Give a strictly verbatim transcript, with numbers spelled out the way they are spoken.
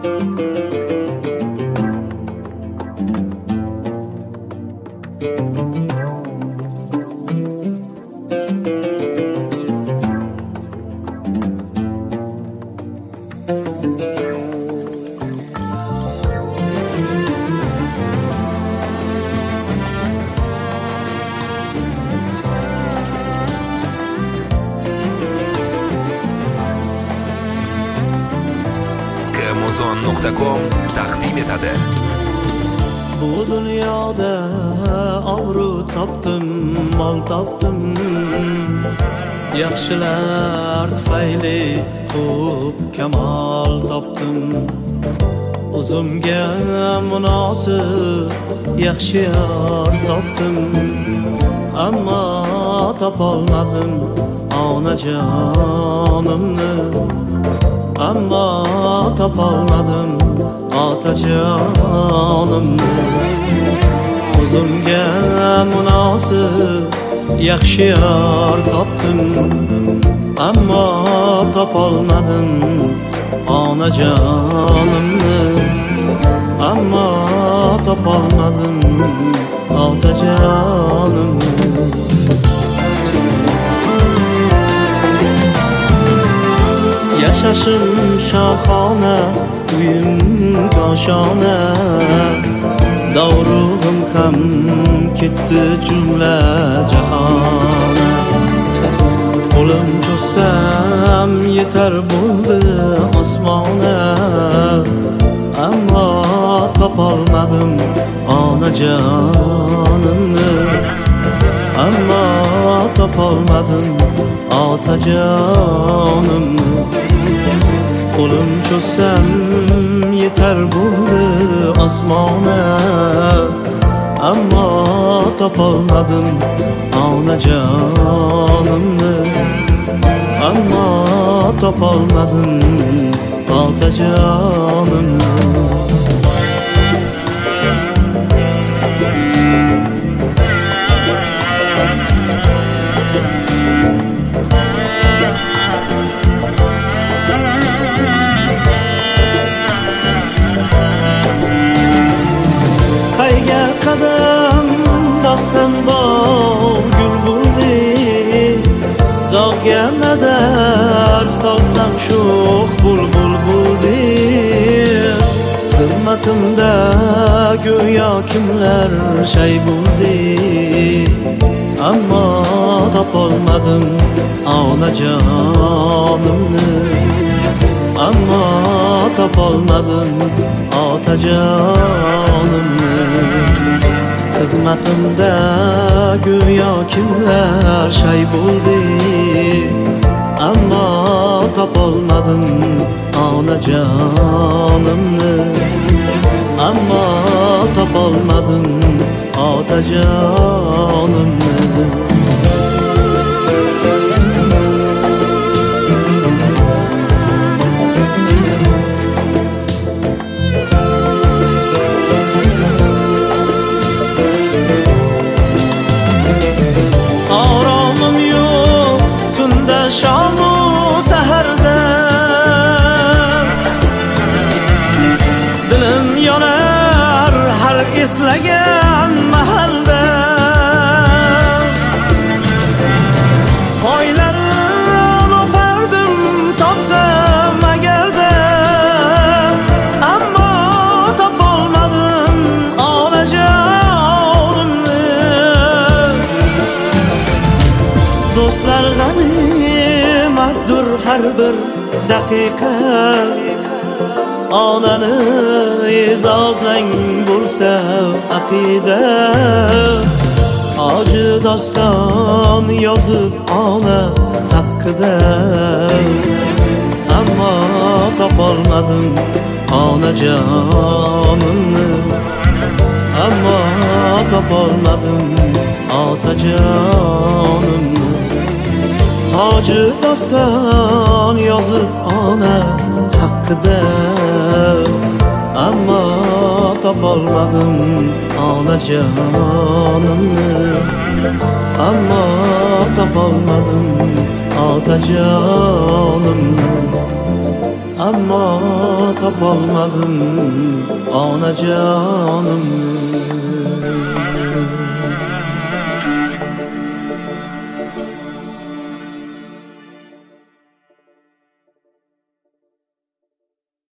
Amazon nuqta com taqdim etadi. Bu dunyoda obro' topdim, mol topdim, yaxshilar tufayli ko'p kamol topdim. O'zimga munosib yaxshi yor topdim, ammo topolmadim onajonimni. Ammo topolmadim otajonimni. O'zimga munosib yaxshi yor topdim, ammo topolmadim onajonimni. Ammo topolmadim otajonimni. Yashashim shohona, uyim koshona, davrug'im ham ketdi jumla jahona. Qo'lim cho'zsam yetar bo'ldi osmona, ammo topolmadim onajonimni. Ammo topolmadim otajonimni. Qo'lim cho'zsam yetar bo'ldi osmona, ammo topolmadim onajonimni. Ammo topolmadim otajonimni. Qadam bossam bog' gul bo'ldi, zog'ga nazar solsam sho'x bulbul bo'ldi. Xizmatimda go'yo kimlar shay bo'ldi, ammo topolmadim onajonimni. Ammo topolmadim otajonimni. Xizmatimda go'yo kimlar shay bo'ldi, ammo topolmadim onajonimni. Ammo topolmadim otajonimni. Shamu saharda dilim yonar har eslagan mahalda. Oylarim o'pardim topsam agarda, ammo topolmadim onajonimni. Do'stlar g'animatdir har bir daqiqa, onani e'zozlang bo'lsa aqida. Hoji doston yozib ona haqida, ammo topolmadim onajonimni. Ammo topolmadim otajonimni. Hoji doston yozib ona haqida, ammo topolmadim onajonimni. Ammo topolmadim otajonimni. ammo topolmadim onajonimni.